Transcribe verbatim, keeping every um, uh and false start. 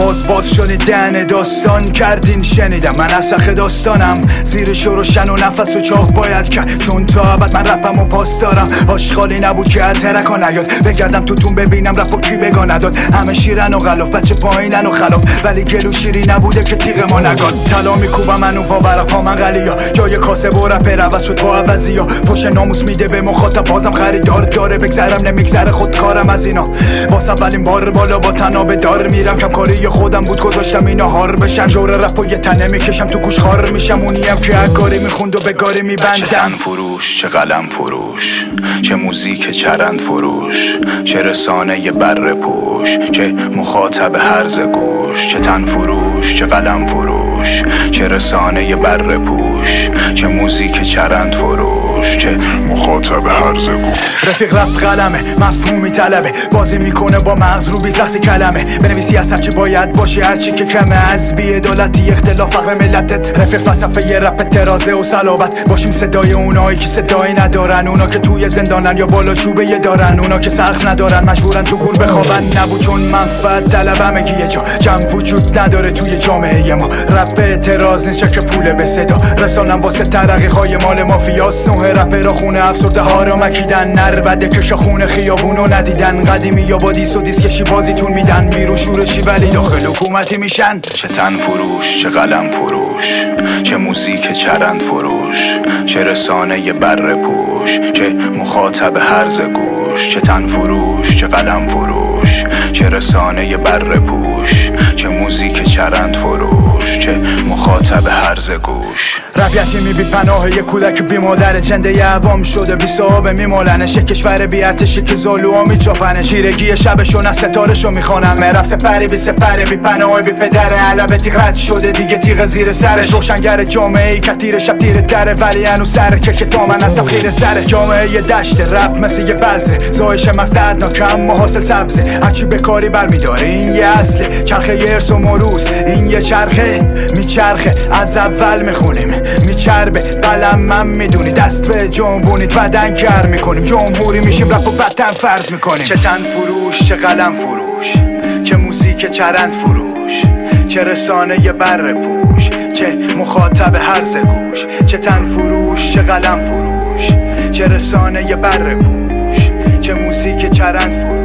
باز باز شدی دهن داستان کردین شنیدم من اسخ داستانم زیر شروشن و نفس و چاق باید کرد چون تا ابد من رپم و پاس دارم آشغالی نبود که اترکا نیاد بگردم توتون ببینم رپ و کی بگا نداد همه شیرن و غلاف بچه پایینن و خلاف ولی گلو شیری نبوده که تیغ ما نگاد طلا میکوبم منو پا برا پا من غلیا جای کاسه و رپ عوض شد با عوضیا پشت ناموس میده به مخاطب بازم خریدار داره بگذرم نمیگذره خودکارم از اینا واسه اولین بار بالا با تنابه دار میرم کم کاری خودم بود گذاشتم اینا هار بشن جور رپ و یه تنه میکشم تو گوش خار میشم اونیم که اگاری میخوند و به گاری میبندم چه تن فروش چه قلم فروش چه موزیک چرند فروش چه رسانه بر پوش چه مخاطب هرز گوش چه تن فروش چه قلم فروش چه رسانه بر پوش چه موزیک چرند فروش چه مخاطب هرز گوش رفیق رفت قلمه مفهومی طلبه بازی میکنه با مغز رو بی‌ترس کلمه بنویسی از هرچی باید باشه هرچی که کمه از بی‌عدالتی اختلاف فقر ملتت رفیق فلسفه یه رپ ترازه و صلابت باشیم صدای اونایی که صدایی ندارن اونا که توی زندانن یا بالا چوبه یه دارن اونا که سقف ندارن مجبورن تو گور بخوابن نبود چون منفعت طلبمه که یه جا جمع وجود نداره توی جامعه ما رپ اعتراض نیست که پول به صدا رسانم واسه ترقی های مال مافیاس نوه رپ را خونه افسرده ها را مکیدن نربده کشا خونه خیابونو ندیدن قدیمی یا با دیس و دیسکشی بازیتون میدن بیرون شورشی ولی داخل حکومتی میشن چه تن فروش چه قلم فروش چه موزیک چرند فروش چه رسانه بر پوش چه مخاطب هرز گوش چه تن فروش چه قلم فروش چه رسانه بر پوش چه موزیک چرند فروش چه مخاطب هرز گوش رپ یتیمی بی پناه یه کودک بی مادر جنده یه عوام شده بی صاحبه میمالنش یه کشور بی ارتشی که زالوها میچاپنش چیرگی شبشون از ستارشو میخوانم رپ سپری بی سپری بی پناه بی پدره علبه تیغ رد شده دیگه تیغ زیر سرش روشنگر جامعه ای که تیر شب تیر دره ولی هنو سر که که تا من هستم خیر سره جامعه یه دشت رپ مثل یه بذره زایش مست دردناکم محاصل سبزه هرچی به کاری برمیداره این یه اصله چرخه یه ارس و مروز این یه چرخه میچرخه از اول میخونیم میچربه قلم من میدونی دست به جنبونید بدن کر میکنیم جمهوری میشیم رپ و بدتن فرض میکنیم چه تن فروش چه قلم فروش چه موزیک چرند فروش چه رسانه بر پوش چه مخاطب هرز گوش چه تن فروش چه قلم فروش چه رسانه بر پوش چه موزیک چرند فروش